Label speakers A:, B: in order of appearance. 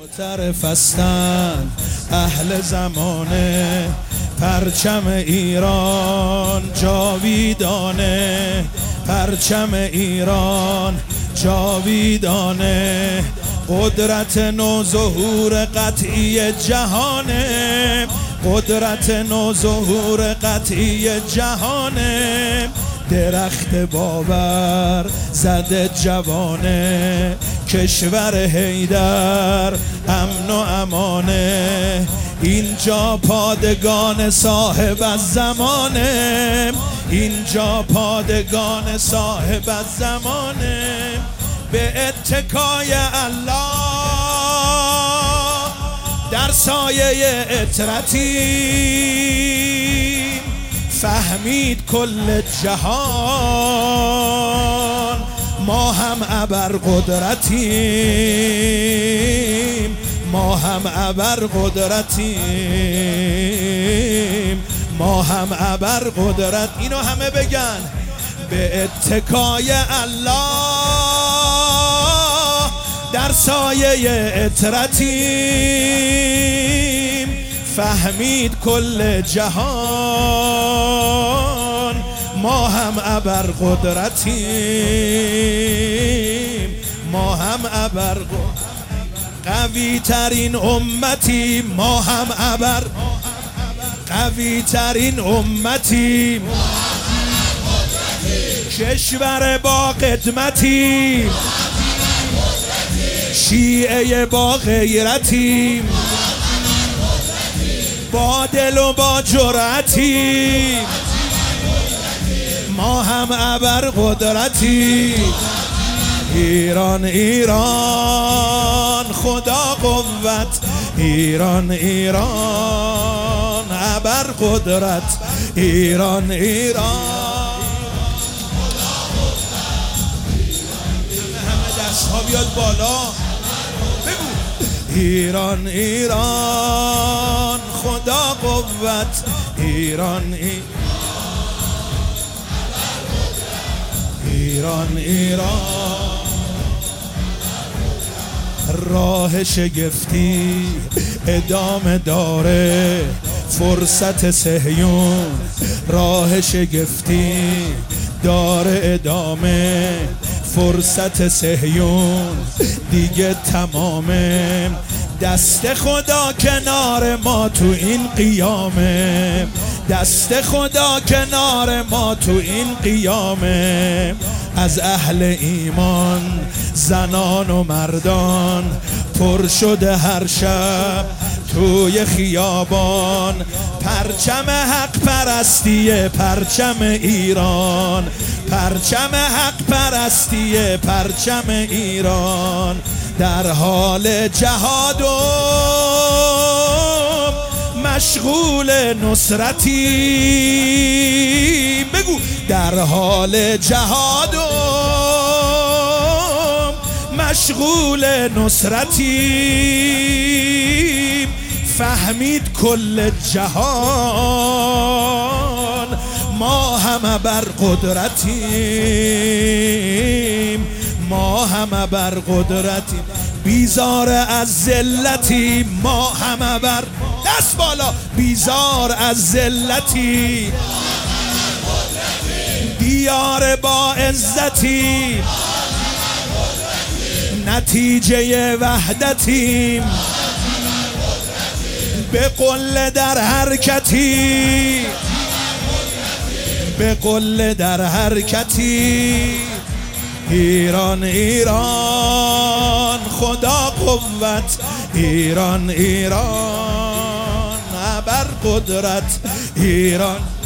A: معترف هستند اهل زمانه، پرچم ایران جاویدانه، پرچم ایران جاویدانه، قدرت نوظهور قطعی جهانه، قدرت نوظهور قطعی جهانه، درخت باور زده جوانه، کشور حیدر امن و امانه، اینجا پادگان صاحب از زمانه، اینجا پادگان صاحب از زمانه، به اتکای الله در سایه اطرتی فهمید کل جهان، ما هم ابرقدرتیم، ما هم ابرقدرتیم، ما هم ابرقدرت. اینو همه بگن. به اتکای الله در سایه اطرتیم فهمید کل جهان، ما هم ابرقدرتیم، ما هم ابرقدرتیم، قوی ترین امتی، ما هم قوی ترین امتی، کشور با قدمتی، شیعه با غیرتی، با دل و با جرأتی، ما هم ابرقدرتی. ایران ایران خدا قوت، ایران ایران ابرقدرت، ایران ایران همه دست ها بیاد بالا بگو. ایران ایران خدا قوت، ایران ایران ایران راه شگفتی ادامه داره، فرصت صهیون راه شگفتی داره ادامه، فرصت صهیون دیگه تمامه، دست خدا کنار ما تو این قیامه، دست خدا کنار ما تو این قیامه، از اهل ایمان زنان و مردان پر شده هر شب توی خیابان، پرچم حق پرستیه پرچم ایران، پرچم حق پرستیه پرچم ایران، در حال جهاد و مشغول نصرتی، بگو در حال جهاد و مشغول نصرتی فهمید کل جهان، ما هم ابرقدرتیم، ما هم ابرقدرتیم، بیزار از ذلتی، ما هم ابر دست بالا، بیزار از ذلتی، دیار با عزتی، نتیجه وحدتیم، به قله در حرکتی، به قله در حرکتی. ایران ایران خدا قوت، ایران ایران ابرقدرت، ایران